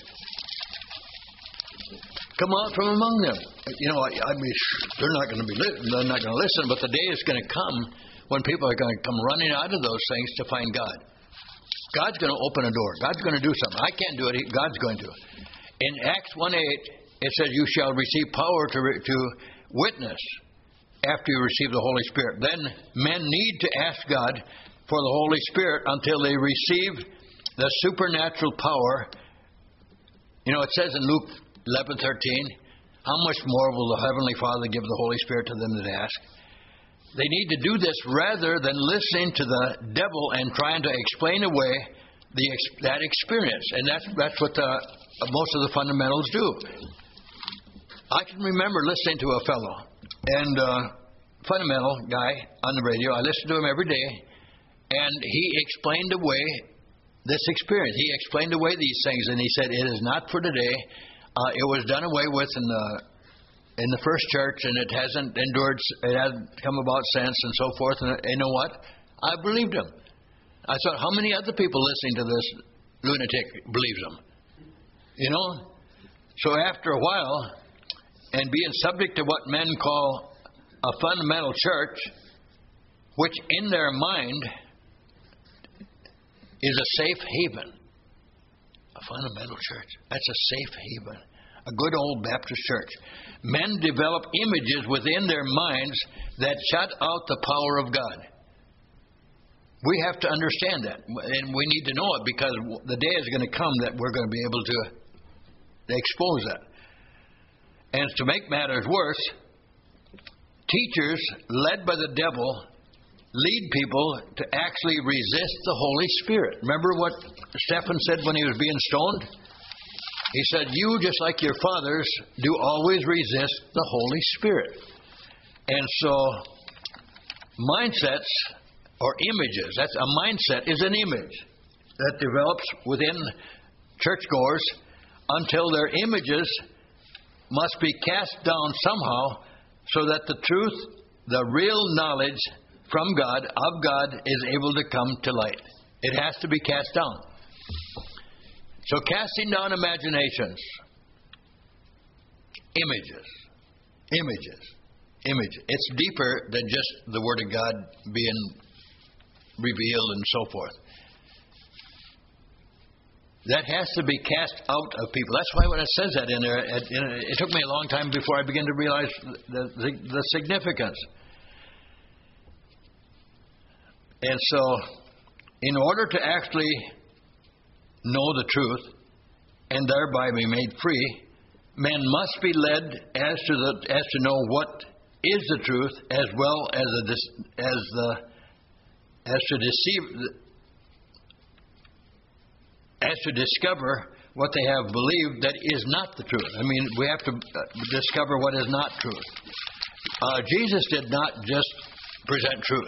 Come out from among them. You know, I, I mean, they're not going to be li- they're not going to listen, but the day is going to come when people are going to come running out of those things to find God. God's going to open a door. God's going to do something. I can't do it. God's going to. In Acts one eight, it says, "You shall receive power to re- to witness after you receive the Holy Spirit." Then men need to ask God for the Holy Spirit until they receive the supernatural power. You know, it says in Luke eleven thirteen, how much more will the Heavenly Father give the Holy Spirit to them that ask? They need to do this rather than listening to the devil and trying to explain away the that experience. And that's that's what the, most of the fundamentals do. I can remember listening to a fellow, and uh, fundamental guy on the radio. I listened to him every day, and he explained away this experience. He explained away these things, and he said, it is not for today. Uh, it was done away with in the in the first church, and it hasn't endured, it hasn't come about since, and so forth. And you know what? I believed him. I thought, how many other people listening to this lunatic believes him? You know? So after a while, and being subject to what men call a fundamental church, which in their mind is a safe haven. A fundamental church. That's a safe haven. A good old Baptist church. Men develop images within their minds that shut out the power of God. We have to understand that. And we need to know it because the day is going to come that we're going to be able to expose that. And to make matters worse, teachers led by the devil lead people to actually resist the Holy Spirit. Remember what Stephen said when he was being stoned? He said, you, just like your fathers, do always resist the Holy Spirit. And so, mindsets or images, that's a mindset is an image that develops within churchgoers until their images must be cast down somehow so that the truth, the real knowledge from God, of God, is able to come to light. It has to be cast down. So casting down imaginations, images, images, images. It's deeper than just the Word of God being revealed and so forth. That has to be cast out of people. That's why when it says that in there, it, it took me a long time before I began to realize the, the, the significance. And so, in order to actually know the truth and thereby be made free, men must be led as to the as to know what is the truth, as well as a, as the as to deceive as to discover what they have believed that is not the truth. I mean, we have to discover what is not truth. Uh, Jesus did not just present truth.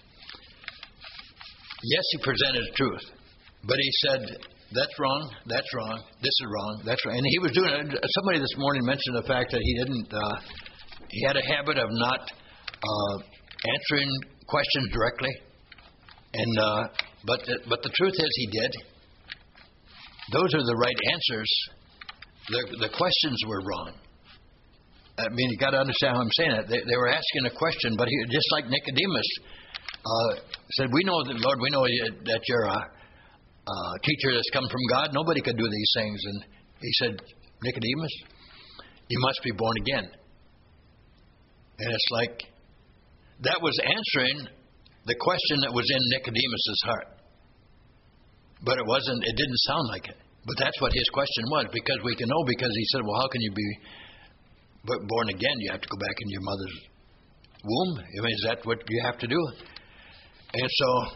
Yes, he presented truth, but he said, that's wrong, that's wrong, this is wrong, that's wrong. And he was doing it. Somebody this morning mentioned the fact that he didn't, uh, he had a habit of not uh, answering questions directly. And uh, but the, but the truth is he did. Those are the right answers. The, the questions were wrong. I mean, you got to understand how I'm saying it. They, they were asking a question, but he, just like Nicodemus uh, said, "We know that, Lord, we know that you're a, a teacher that's come from God. Nobody could do these things." And he said, "Nicodemus, you must be born again." And it's like that was answering the question that was in Nicodemus's heart. But it wasn't, it didn't sound like it. But that's what his question was, because we can know, because he said, well, how can you be born again? You have to go back in your mother's womb. I mean, is that what you have to do? And so,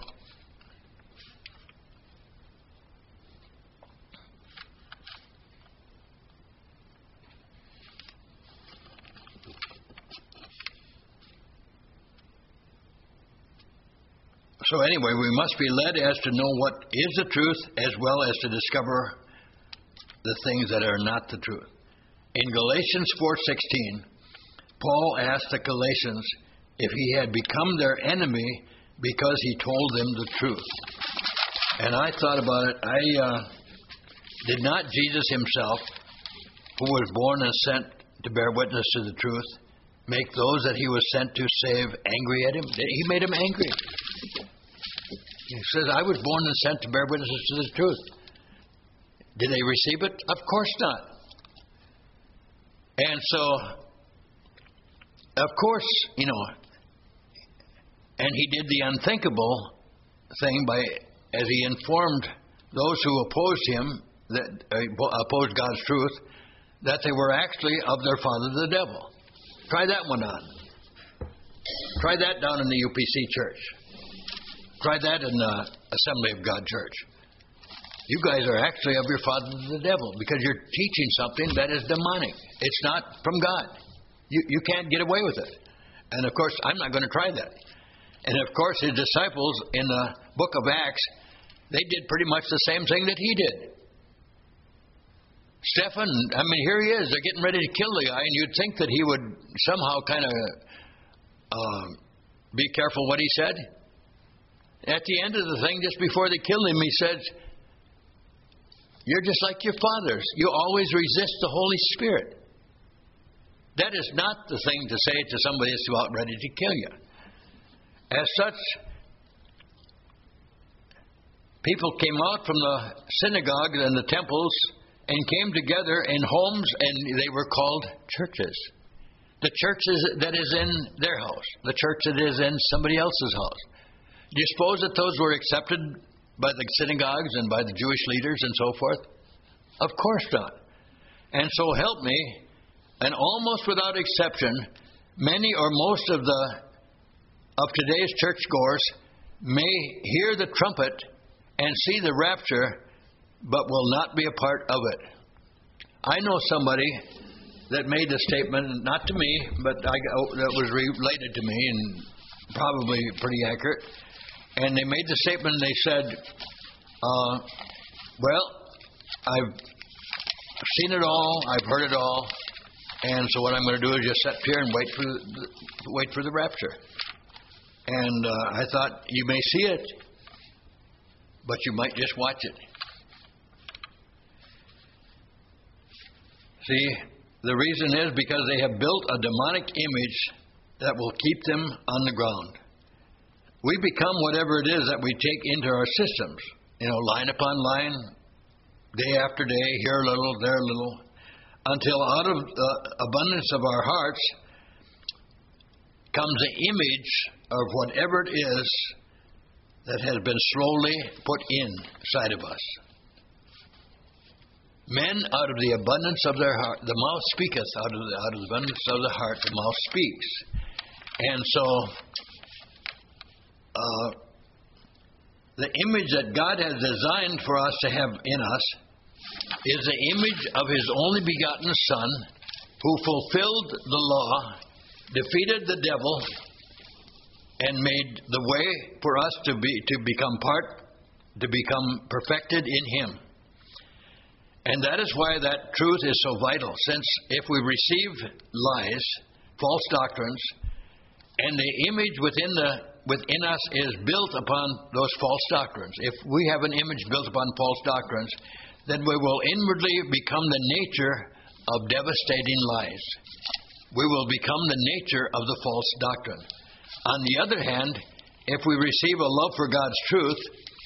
So anyway, we must be led as to know what is the truth, as well as to discover the things that are not the truth. In Galatians four sixteen, Paul asked the Galatians if he had become their enemy because he told them the truth. And I thought about it. I uh, did not Jesus himself, who was born and sent to bear witness to the truth, make those that he was sent to save angry at him? He made them angry. He says, I was born and sent to bear witnesses to the truth. Did they receive it? Of course not. And so, of course, you know, and he did the unthinkable thing by, as he informed those who opposed him, that uh, opposed God's truth, that they were actually of their father the devil. Try that one on. Try that down in the U P C church. Try that in the Assembly of God church. You guys are actually of your father the devil, because you're teaching something that is demonic. It's not from God. You, you can't get away with it. And of course, I'm not going to try that. And of course, his disciples in the book of Acts, they did pretty much the same thing that he did. Stephen, I mean, here he is. They're getting ready to kill the guy, and you'd think that he would somehow kind of uh, be careful what he said. At the end of the thing, just before they killed him, he said, you're just like your fathers. You always resist the Holy Spirit. That is not the thing to say to somebody that's about ready to kill you. As such, people came out from the synagogues and the temples and came together in homes, and they were called churches. The church that is in their house, the church that is in somebody else's house. Do you suppose that those were accepted by the synagogues and by the Jewish leaders and so forth? Of course not. And so help me, and almost without exception, many or most of the of today's churchgoers may hear the trumpet and see the rapture, but will not be a part of it. I know somebody that made a statement, not to me, but I, that was related to me and probably pretty accurate. And they made the statement and they said, uh, well, I've seen it all, I've heard it all, and so what I'm going to do is just sit here and wait for the, wait for the rapture. And uh, I thought, you may see it, but you might just watch it. See, the reason is because they have built a demonic image that will keep them on the ground. We become whatever it is that we take into our systems, you know, line upon line, day after day, here a little, there a little, until out of the abundance of our hearts comes the image of whatever it is that has been slowly put inside of us. Men, out of the abundance of their heart, the mouth speaketh, out of the, out of the abundance of the heart, the mouth speaks. And so, uh, the image that God has designed for us to have in us is the image of His only begotten Son, who fulfilled the law, defeated the devil, and made the way for us to be to become part, to become perfected in Him. And that is why that truth is so vital, since if we receive lies, false doctrines, and the image within the within us is built upon those false doctrines, if we have an image built upon false doctrines, then we will inwardly become the nature of devastating lies. We will become the nature of the false doctrine. On the other hand, if we receive a love for God's truth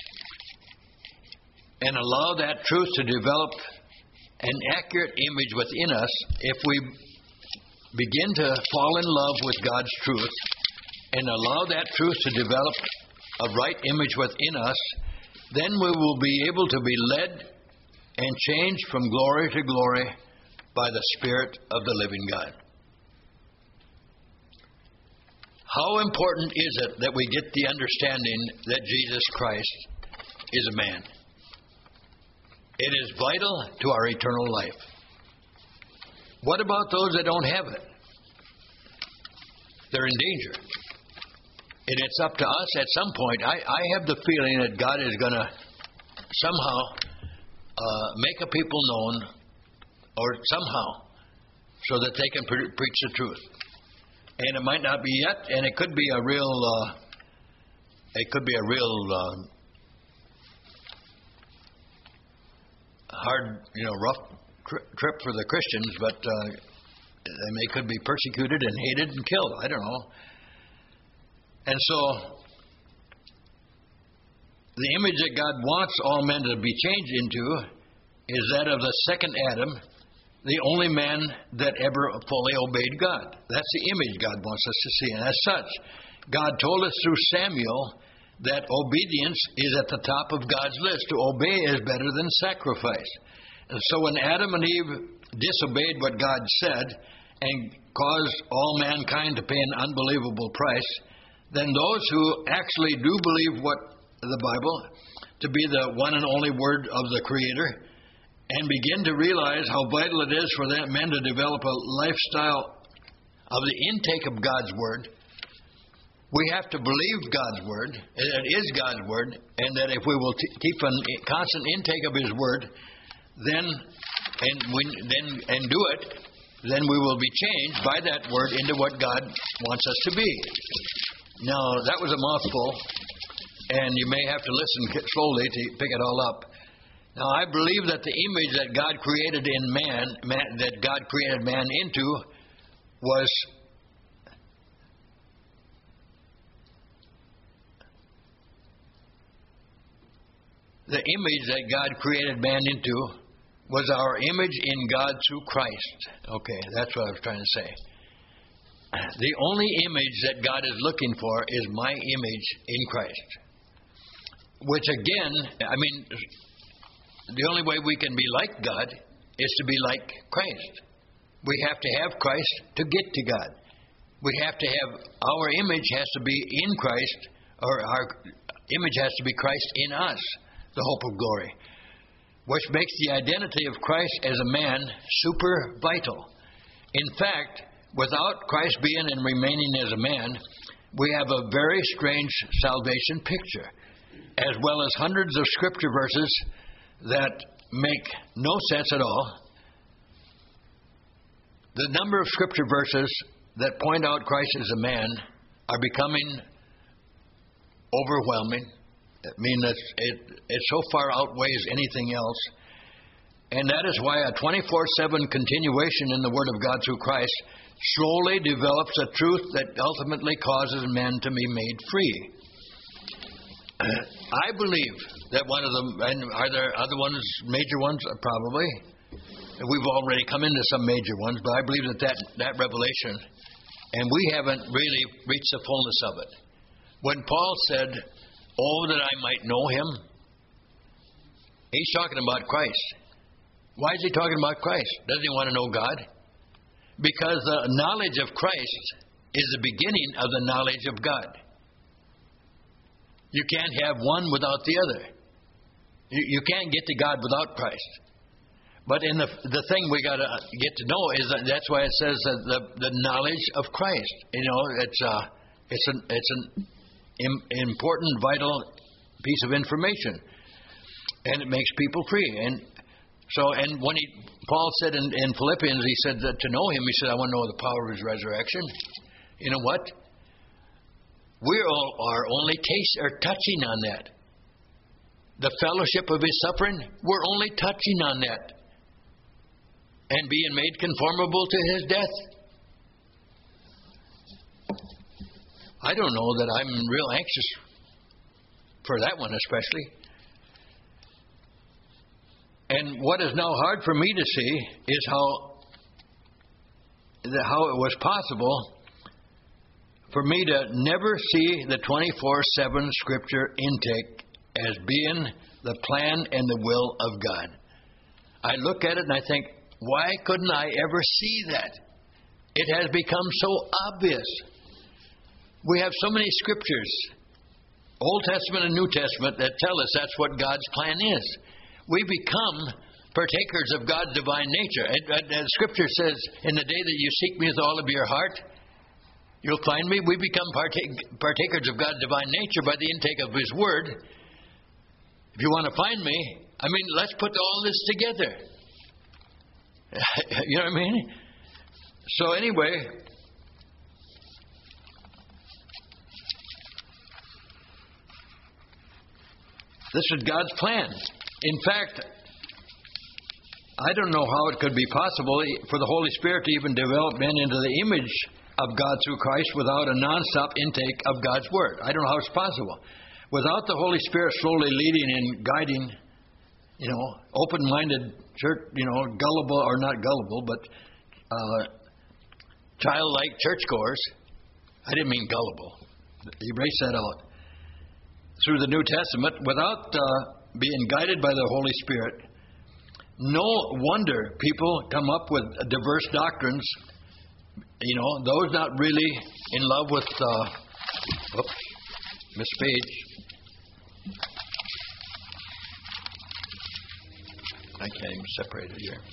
and allow that truth to develop an accurate image within us, if we begin to fall in love with God's truth and allow that truth to develop a right image within us, then we will be able to be led and changed from glory to glory by the Spirit of the living God. How important is it that we get the understanding that Jesus Christ is a man? It is vital to our eternal life. What about those that don't have it? They're in danger. And it's up to us at some point. I, I have the feeling that God is going to somehow uh, make a people known, or somehow, so that they can pre- preach the truth. And it might not be yet, and it could be a real, uh, it could be a real uh, hard, you know, rough tri- trip for the Christians, but uh, they could be persecuted and hated and killed. I don't know. And so, the image that God wants all men to be changed into is that of the second Adam, the only man that ever fully obeyed God. That's the image God wants us to see. And as such, God told us through Samuel that obedience is at the top of God's list. To obey is better than sacrifice. And so when Adam and Eve disobeyed what God said and caused all mankind to pay an unbelievable price, then those who actually do believe what the Bible to be the one and only word of the Creator, and begin to realize how vital it is for that men to develop a lifestyle of the intake of God's Word. We have to believe God's Word, it is God's Word, and that if we will t- keep a constant intake of His Word, then and we, then and do it, then we will be changed by that Word into what God wants us to be. Now, that was a mouthful, and you may have to listen slowly to pick it all up. Now, I believe that the image that God created in man, man, that God created man into, was the image that God created man into was our image in God through Christ. Okay, that's what I was trying to say. The only image that God is looking for is my image in Christ. Which again, I mean, the only way we can be like God is to be like Christ. We have to have Christ to get to God. We have to have, our image has to be in Christ, or our image has to be Christ in us, the hope of glory. which makes the identity of Christ as a man super vital. In fact, without Christ being and remaining as a man, we have a very strange salvation picture, as well as hundreds of scripture verses that make no sense at all. The number of scripture verses that point out Christ as a man are becoming overwhelming. I mean, it's, it, it so far outweighs anything else. And that is why a twenty-four seven continuation in the Word of God through Christ slowly develops a truth that ultimately causes men to be made free. I believe that one of them, and are there other ones, major ones? Probably. We've already come into some major ones, but I believe that that, that revelation, and we haven't really reached the fullness of it. When Paul said, "Oh, that I might know him," he's talking about Christ. Why is he talking about Christ? Doesn't he want to know God? Because the knowledge of Christ is the beginning of the knowledge of God. You can't have one without the other. You, you can't get to God without Christ. But in the the thing we got to get to know is that that's why it says that the the knowledge of Christ. You know, it's uh it's an it's an im, important, vital piece of information, and it makes people free. And so, and when he Paul said in, in Philippians, he said that to know him, he said, "I want to know the power of his resurrection." You know what? We all are only taste or touching on that. The fellowship of his suffering, we're only touching on that. And being made conformable to his death. I don't know that I'm real anxious for that one especially. And what is now hard for me to see is how, how it was possible for me to never see the twenty-four seven Scripture intake as being the plan and the will of God. I look at it and I think, why couldn't I ever see that? It has become so obvious. We have so many Scriptures, Old Testament and New Testament, that tell us that's what God's plan is. We become partakers of God's divine nature. And, and, and Scripture says, "In the day that you seek me with all of your heart, you'll find me." We become partake, partakers of God's divine nature by the intake of His Word. If you want to find me, I mean, let's put all this together. You know what I mean? So anyway, this is God's plan. In fact, I don't know how it could be possible for the Holy Spirit to even develop men into the image of God through Christ without a nonstop intake of God's Word. I don't know how it's possible. Without the Holy Spirit slowly leading and guiding, you know, open-minded church, you know, gullible, or not gullible, but uh, childlike churchgoers. I didn't mean gullible. Erase that out. Through the New Testament, without uh, being guided by the Holy Spirit, no wonder people come up with diverse doctrines. You know, those not really in love with, uh, oops, Miss Page. I can't even separate it here.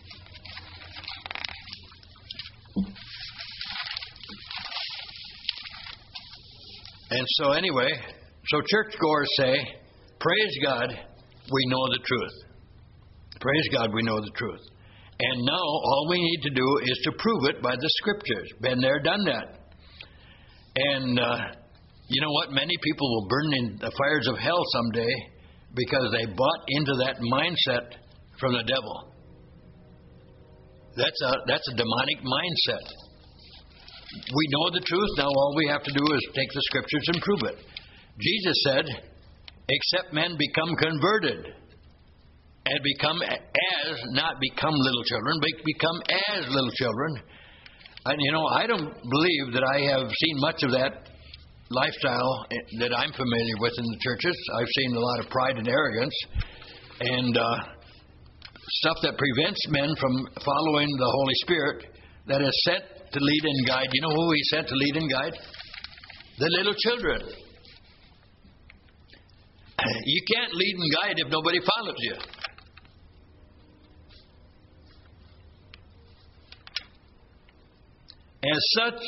And so anyway, so churchgoers say, praise God, we know the truth. Praise God, we know the truth. And now all we need to do is to prove it by the Scriptures. Been there, done that. And uh, you know what? Many people will burn in the fires of hell someday because they bought into that mindset from the devil. That's a, that's a demonic mindset. We know the truth. Now all we have to do is take the Scriptures and prove it. Jesus said, except men become converted and become as, not become little children, but become as little children. And you know, I don't believe that I have seen much of that lifestyle that I'm familiar with in the churches. I've seen a lot of pride and arrogance and uh, stuff that prevents men from following the Holy Spirit that is sent to lead and guide. You know who He sent to lead and guide? The little children. You can't lead and guide if nobody follows you. As such,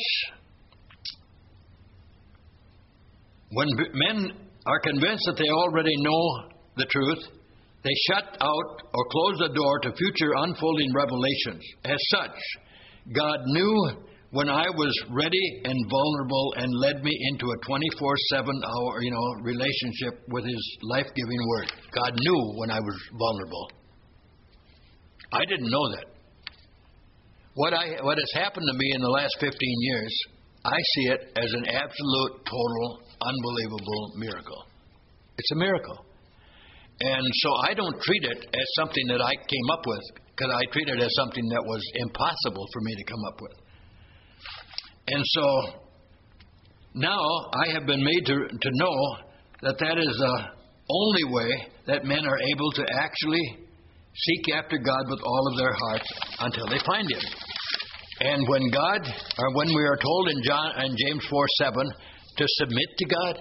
when men are convinced that they already know the truth, they shut out or close the door to future unfolding revelations. As such, God knew when I was ready and vulnerable and led me into a twenty-four seven hour, you know, relationship with His life-giving Word. God knew when I was vulnerable. I didn't know that. What I what has happened to me in the last fifteen years, I see it as an absolute, total, unbelievable miracle. It's a miracle. And so I don't treat it as something that I came up with, because I treat it as something that was impossible for me to come up with. And so now I have been made to, to know that that is the only way that men are able to actually seek after God with all of their hearts until they find Him. And when God, or when we are told in John and James four seven to submit to God,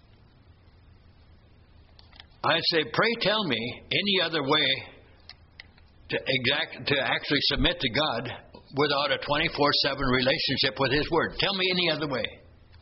I say, pray tell me any other way to exact to actually submit to God without a twenty-four seven relationship with His Word. Tell me any other way.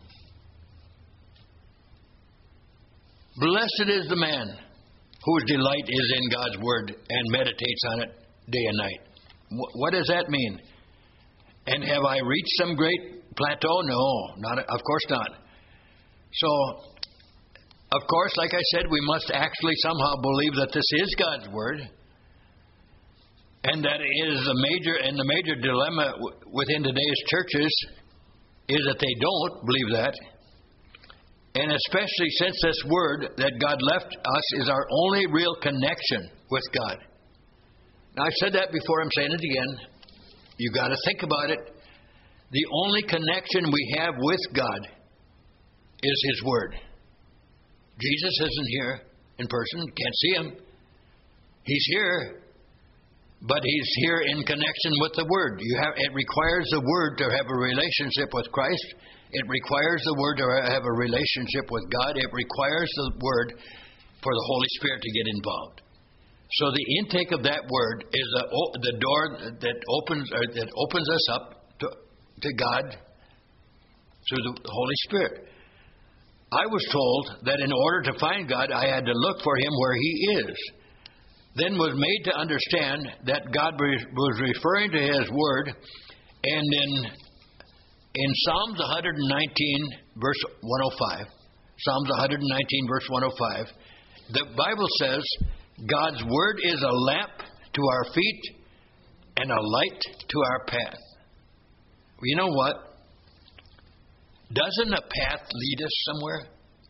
Blessed is the man whose delight is in God's Word and meditates on it day and night. What does that mean? And have I reached some great plateau? No, not of course not. So, of course, like I said, we must actually somehow believe that this is God's Word, and that it is a major and the major dilemma w- within today's churches is that they don't believe that. And especially since this Word that God left us is our only real connection with God. Now, I've said that before, I'm saying it again. You've got to think about it. The only connection we have with God is His Word. Jesus isn't here in person. Can't see Him. He's here, but He's here in connection with the Word. You have, it requires the Word to have a relationship with Christ. It requires the Word to have a relationship with God. It requires the Word for the Holy Spirit to get involved. So the intake of that Word is the, the door that opens or that opens us up to, to God through the Holy Spirit. I was told that in order to find God, I had to look for Him where He is. Then was made to understand that God was referring to His Word, and in in Psalms one nineteen, verse one oh five, Psalms one nineteen, verse one oh five, the Bible says, God's Word is a lamp to our feet and a light to our path. Well, you know what? Doesn't a path lead us somewhere?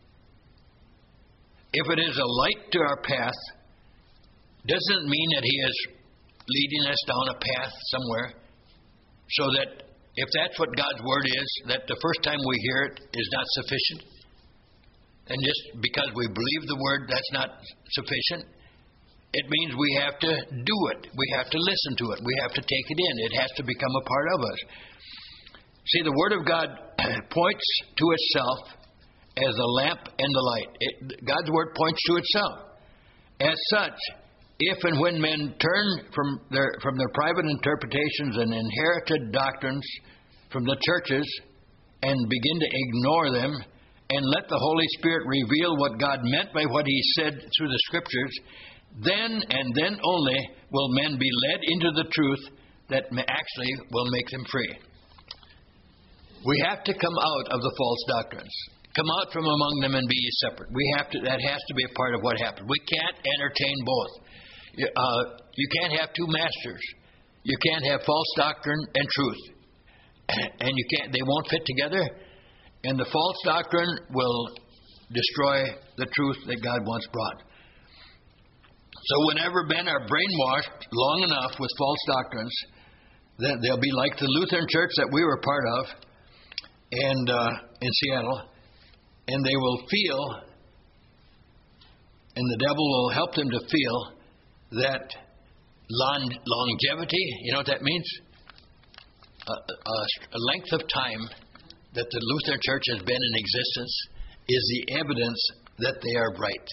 If it is a light to our path, doesn't it mean that He is leading us down a path somewhere? So that if that's what God's Word is, that the first time we hear it is not sufficient? And just because we believe the Word, that's not sufficient? It means we have to do it. We have to listen to it. We have to take it in. It has to become a part of us. See, the Word of God points to itself as a lamp and the light. It, God's Word points to itself. As such, if and when men turn from their from their private interpretations and inherited doctrines from the churches and begin to ignore them and let the Holy Spirit reveal what God meant by what He said through the Scriptures, then and then only will men be led into the truth that actually will make them free. We have to come out of the false doctrines. Come out from among them and be ye separate. We have to. That has to be a part of what happened. We can't entertain both. Uh, you can't have two masters. You can't have false doctrine and truth, and you can't. They won't fit together. And the false doctrine will destroy the truth that God once brought. So whenever men are brainwashed long enough with false doctrines, then they'll be like the Lutheran Church that we were part of, and uh, in Seattle, and they will feel, and the devil will help them to feel that long, longevity, you know what that means? A, a, a length of time that the Lutheran Church has been in existence is the evidence that they are right.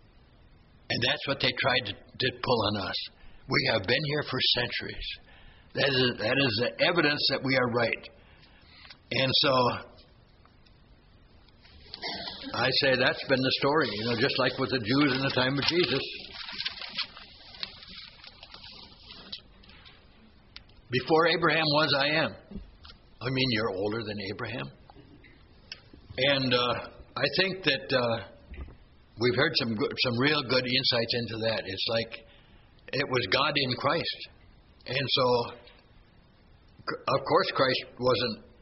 And that's what they tried to, to pull on us. We have been here for centuries. That is, that is the evidence that we are right. And so I say that's been the story, you know, just like with the Jews in the time of Jesus. Before Abraham was, I am. I mean, you're older than Abraham. And uh, I think that uh, we've heard some good, some real good insights into that. It's like it was God in Christ. And so, of course, Christ wasn't